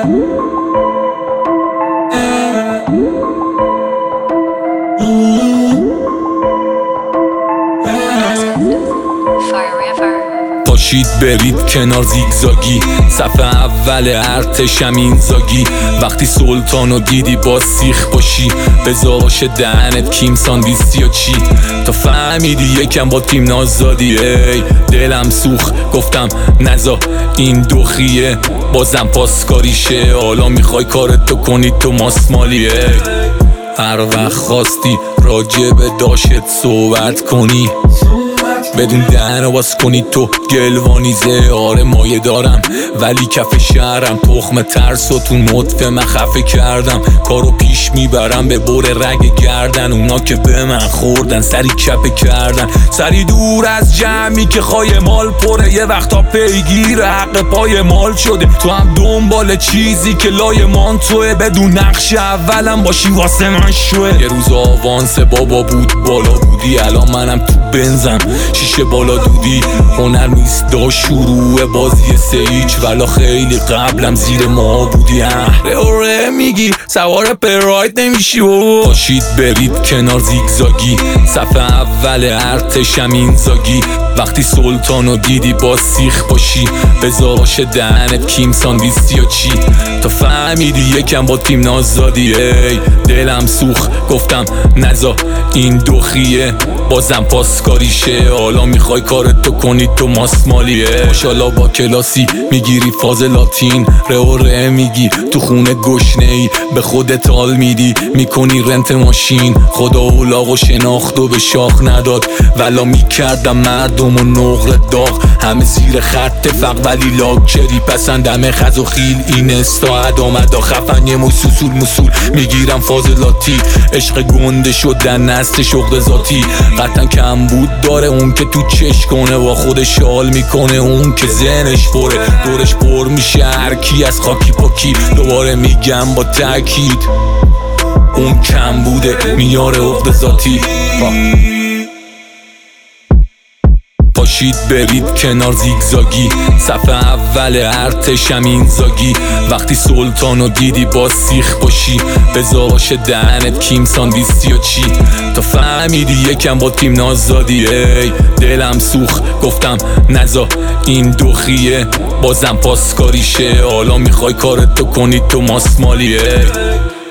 پاشید برید کنار زیگزاگی، صف اول ارتشم این زاگی. وقتی سلطانو دیدی با سیخ باشی، بذار باشه دهنت کیم ساندویچ یا چی. تا فهمیدی یکم با تیم نازادی، ای دلم سوخ گفتم نزا این دوخیه، بازم پاسکاریشه. حالا میخوای کارتو کنی تو ماسمالیه. هر وقت خواستی راجع به داشت صحبت کنی، بدون دهنو باز کنی تو گلوانیزه. آره مایه دارم ولی کف شهرم، تخم ترس و تو نطفه من خفه کردم. کارو پیش میبرم به بور رگ گردن، اونا که به من خوردن سری کپه کردن. سری دور از جمعی که خواهی مال پره، یه وقتا پیگیر حق پای مال شده. تو هم دنبال چیزی که لای مان توه، بدون نقش اولم باشی واسه من شوه. یه روز آوانس بابا بود بالا بودی، الان منم تو بنزم شیشه بالا دودی. هنر نیست دا شروع بازی سیج، ولا خیلی قبلم زیر ما بودی. ره میگی سوار پراید نمیشی. پاشید برید کنار زیگزاگی، صف اول ارتشم این زاگی. وقتی سلطانو دیدی با سیخ باشی، بذار باشه دهنت کیم ساندویچ یا چی. تا فهمیدی یکم با تیم نازادی، ای دلم سوخ گفتم نزا این دوخیه، بازم پاسکاریشه. حالا میخوای کارتو کنی تو ماسمالیه. ماشاءالله با کلاسی میگیری فاز لاتین، ره میگی تو خونه گشنه ای، به خودت حال میدی میکنی رنت ماشین. خدا اولاغ و شناخت و به شاخ نداد، ولا میکردم مردم و نقل داغ. همه زیر خط فق ولی لاکچری پسندم خز و خیل. این استا ادامدا خفن یه مسوسول مسول میگیرم فاضلاتی. عشق گنده شدن نست شغل ذاتی، قطعا کم بود داره اون که تو چش کنه با خودش حال میکنه. اون که ذهنش پره دورش پر میشه هر کی از خاکی پاکی. دوباره میگم با تأکید اون کم بوده میاره عقد ذاتی. پاشید برید کنار زیگزاگی، صف اول ارتشم این زاگی. وقتی سلطانو دیدی با سیخ باشی، بذار باشه دهنت کیم ساندویچ یا چی. تا فهمیدی یکم با تیم نازادی، ای دلم سوخ گفتم نزا این دوخیه، بازم پاسکاریشه. حالا میخوای کارتو کنی تو ماسمالیه.